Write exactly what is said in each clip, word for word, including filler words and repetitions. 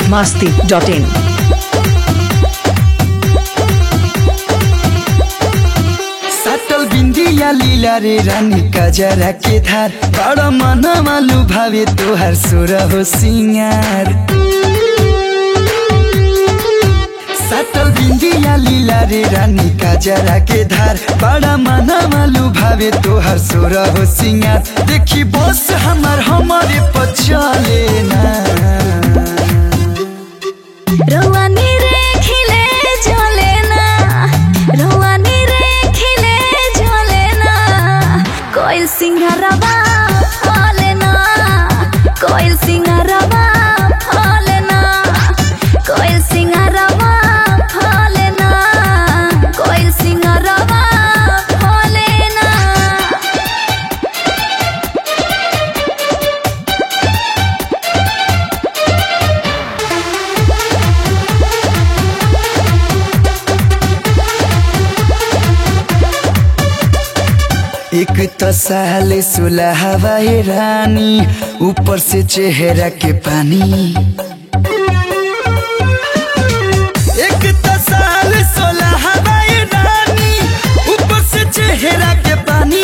masti dot in. साटल बिंदिया लीला रे रानी कजरा के धार बड़ा मन मालू भावे तोहर सुर हो सिंगार। साटल बिंदिया लीला रे रानी कजरा के धार बड़ा मन मालू भावे तोहर सुर हो सिंगार। देखी बस हमार हमारे पचले ना रोवानी रे खिले झोले ना, रोवानी रे खिले झोले ना, कोयल सिंगारवा फले ना, कोयल सिंगारवा फले ना, कोयल सिंगारवा फले ना, कोयल सिंगारवा फले ना। एक तो साले सुलह हवाई रानी ऊपर से चेहरा के पानी। एक तो साले सुलह हवाई रानी ऊपर से चेहरा के पानी।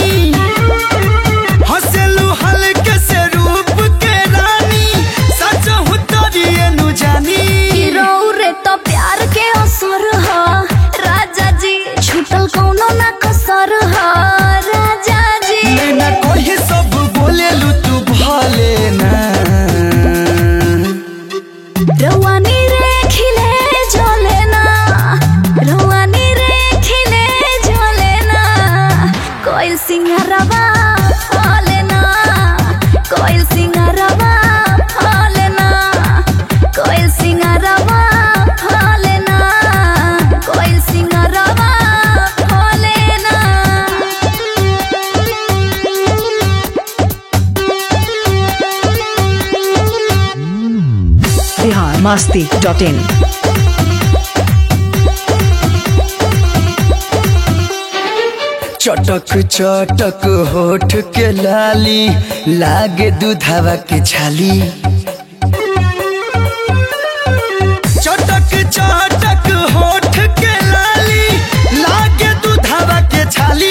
हंसलू हल्के से रूप के रानी सच हूँ तोरिए नु जानी। रे तो प्यार के असर ह राजा जी छूटल कौनो ना कसर ह राजा जी। नैना कोई सब बोले लू तू भले ना रोवानी रे खिले झोले ना, रोवानी रे खिले झोले ना, कोयल सिंगारवा फले ना, कोयल सिंगारवा फले ना, कोयल सिंगारवा फले ना, कोयल सिंगारवा फले ना। Bihar masti dot in. चटक चटक होठ के लाली लागे दूधावा के छाली। चटक चटक होठ के लाली लागे दूधावा के छाली।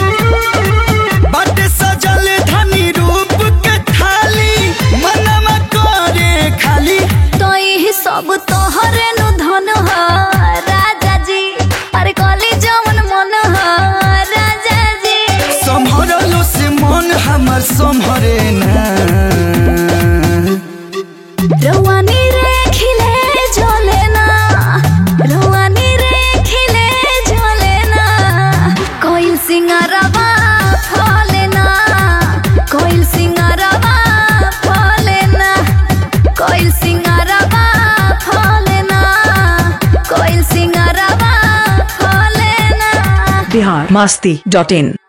बाटे सजल धनी रूप के थाली मनवा करे खाली। तो यही सब तोहरे नु धन ह राजा जी, अरे कली जवन मन ह राजा जी। संभरलो से मन हमर संभरे ना रोवानी रे खिले झोले ना, रोवानी रे खिले झोले ना, कोयल सिंगारवा फले ना, कोयल सिंगारवा फले ना, कोयल सिंगारवा फले ना, कोयल सिंगारवा फले ना। Bihar masti dot in.